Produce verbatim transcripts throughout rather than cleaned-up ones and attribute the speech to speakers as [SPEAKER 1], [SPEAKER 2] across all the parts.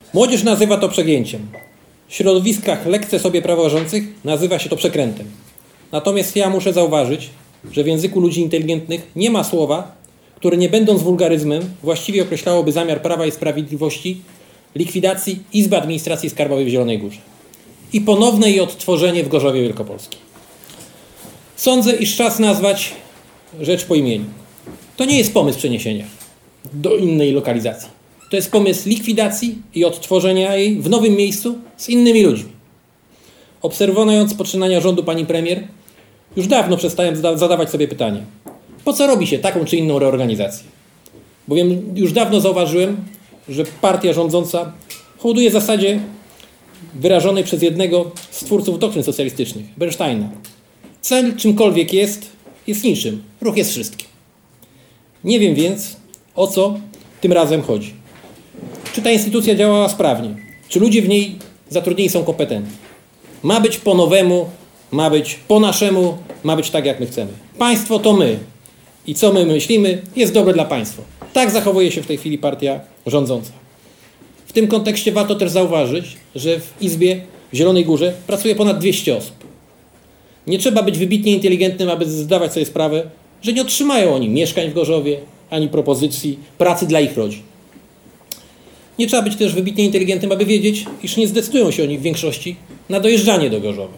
[SPEAKER 1] Młodzież nazywa to przegięciem. W środowiskach lekce sobie praworządzących nazywa się to przekrętem. Natomiast ja muszę zauważyć, że w języku ludzi inteligentnych nie ma słowa, które nie będąc wulgaryzmem właściwie określałoby zamiar Prawa i Sprawiedliwości likwidacji Izby Administracji Skarbowej w Zielonej Górze i ponowne jej odtworzenie w Gorzowie Wielkopolskim. Sądzę, iż czas nazwać rzecz po imieniu. To nie jest pomysł przeniesienia do innej lokalizacji. To jest pomysł likwidacji i odtworzenia jej w nowym miejscu z innymi ludźmi. Obserwując poczynania rządu pani premier, już dawno przestałem zadawać sobie pytanie, po co robi się taką czy inną reorganizację? Bowiem już dawno zauważyłem, że partia rządząca hołduje zasadzie wyrażonej przez jednego z twórców doktryn socjalistycznych, Bernsteina. Cel czymkolwiek jest, jest niczym. Ruch jest wszystkim. Nie wiem więc, o co tym razem chodzi. Czy ta instytucja działała sprawnie? Czy ludzie w niej zatrudnieni są kompetentni? Ma być po nowemu, ma być po naszemu, ma być tak, jak my chcemy. Państwo to my. I co my myślimy, jest dobre dla państwa. Tak zachowuje się w tej chwili partia rządząca. W tym kontekście warto też zauważyć, że w Izbie w Zielonej Górze pracuje ponad dwieście osób. Nie trzeba być wybitnie inteligentnym, aby zdawać sobie sprawę, że nie otrzymają oni mieszkań w Gorzowie, ani propozycji pracy dla ich rodzin. Nie trzeba być też wybitnie inteligentnym, aby wiedzieć, iż nie zdecydują się oni w większości na dojeżdżanie do Gorzowa.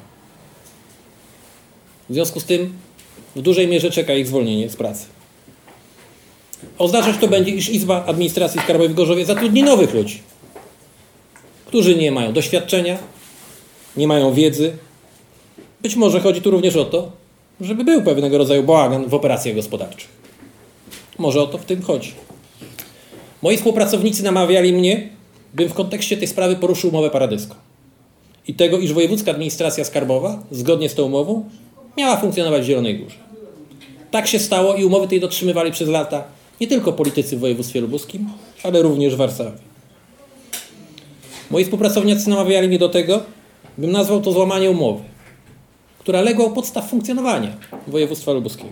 [SPEAKER 1] W związku z tym w dużej mierze czeka ich zwolnienie z pracy. Oznaczać to będzie, iż Izba Administracji Skarbowej w Gorzowie zatrudni nowych ludzi, którzy nie mają doświadczenia, nie mają wiedzy. Być może chodzi tu również o to, żeby był pewnego rodzaju bałagan w operacjach gospodarczych. Może o to w tym chodzi. Moi współpracownicy namawiali mnie, bym w kontekście tej sprawy poruszył umowę paradyską i tego, iż Wojewódzka Administracja Skarbowa, zgodnie z tą umową, miała funkcjonować w Zielonej Górze. Tak się stało i umowy tej dotrzymywali przez lata nie tylko politycy w województwie lubuskim, ale również w Warszawie. Moi współpracownicy namawiali mnie do tego, bym nazwał to złamanie umowy, która legła u podstaw funkcjonowania województwa lubuskiego.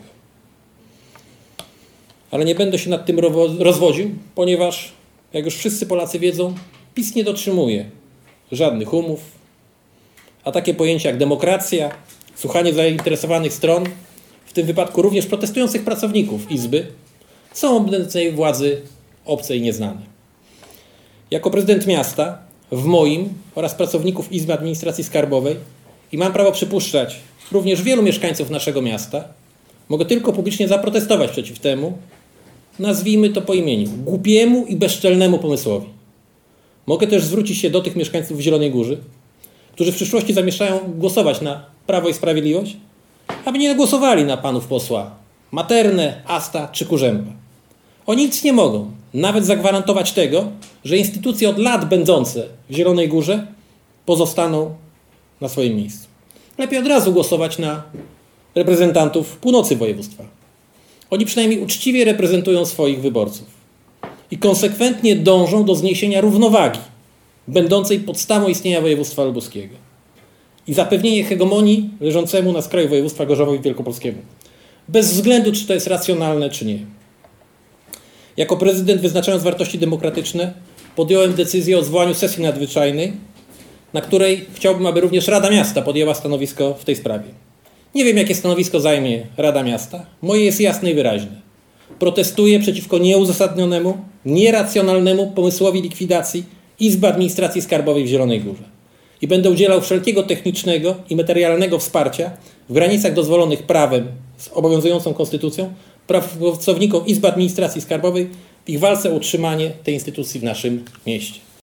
[SPEAKER 1] Ale nie będę się nad tym rozwodził, ponieważ, jak już wszyscy Polacy wiedzą, PiS nie dotrzymuje żadnych umów, a takie pojęcia jak demokracja, słuchanie zainteresowanych stron, w tym wypadku również protestujących pracowników Izby, są obecnej władzy obce i nieznane. Jako prezydent miasta, w moim oraz pracowników Izby Administracji Skarbowej i mam prawo przypuszczać również wielu mieszkańców naszego miasta, mogę tylko publicznie zaprotestować przeciw temu, nazwijmy to po imieniu, głupiemu i bezczelnemu pomysłowi. Mogę też zwrócić się do tych mieszkańców w Zielonej Górze, którzy w przyszłości zamierzają głosować na Prawo i Sprawiedliwość, aby nie głosowali na panów posła Maternę, Asta czy Kurzępa. Oni nic nie mogą, nawet zagwarantować tego, że instytucje od lat będące w Zielonej Górze pozostaną na swoim miejscu. Lepiej od razu głosować na reprezentantów północy województwa. Oni przynajmniej uczciwie reprezentują swoich wyborców i konsekwentnie dążą do zniesienia równowagi będącej podstawą istnienia województwa lubuskiego i zapewnienie hegemonii leżącemu na skraju województwa Gorzowa Wielkopolskiego. Bez względu, czy to jest racjonalne, czy nie. Jako prezydent, wyznaczając wartości demokratyczne, podjąłem decyzję o zwołaniu sesji nadzwyczajnej, na której chciałbym, aby również Rada Miasta podjęła stanowisko w tej sprawie. Nie wiem, jakie stanowisko zajmie Rada Miasta. Moje jest jasne i wyraźne. Protestuję przeciwko nieuzasadnionemu, nieracjonalnemu pomysłowi likwidacji Izby Administracji Skarbowej w Zielonej Górze i będę udzielał wszelkiego technicznego i materialnego wsparcia w granicach dozwolonych prawem z obowiązującą konstytucją pracownikom Izby Administracji Skarbowej w ich walce o utrzymanie tej instytucji w naszym mieście.